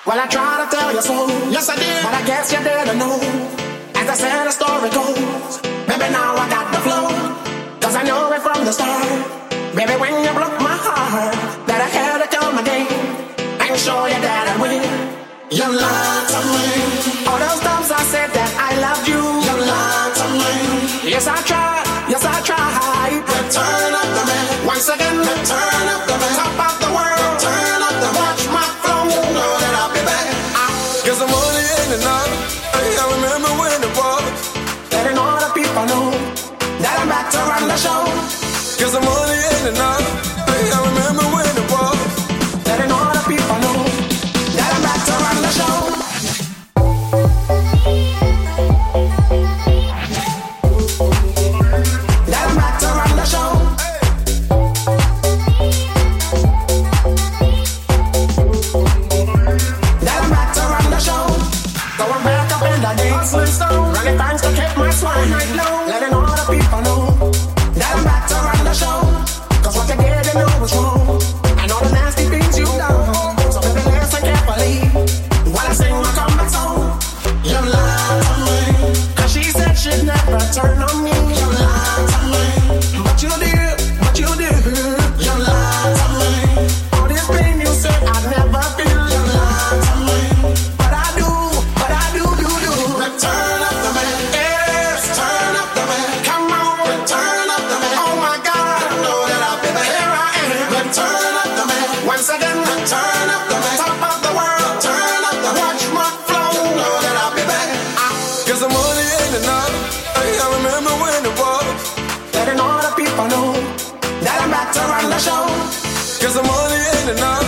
Well, I tried to tell you so, yes I did, but I guess you didn't know. As I said, the story goes, baby, now I got the flow. Cause I knew it from the start, baby, when you broke my heart, that I had to come again and show you that I win. You lied to me. All those times I said that I loved you. You lied to me. Yes, I tried. Yes, I tried. Return of the man. Once again, return of the man. Top of the world. Return of the man. Watch my flow. You know that I'll be back. Cause I'm only in and out. Hey, I remember when it was. Letting all the people know that I'm back to run the show. Cause I'm only in and out. Hey, I remember when it was. Letting all the people know that I'm back to run the show. That I'm back to run the show. That I'm back to run the show. Going back up in the dance list, running thanks to keep my swine right now. Letting all the people know that I'm back to run the show. Cause what you did, you know was wrong. And all the nasty things you done. So baby, listen carefully while I sing my comeback song. You lied to me. Cause she said she'd never turn on me. You lied to me. But you did, but you did. You lied to me. All this pain you said I'd never feel. You lied to me. But I do. Return of the man. Yes, turn up the man. Come on, return of the man. Oh my God, I know that I'll be back. Here I am. Return of the man. Once again, return of the man. Top of the world. Turn up the watch my flow. You know that I'll be back. Cause I'm only in and out. Hey, I remember when it was. Letting all the people know that I'm back to run the show. Cause I'm only in and out.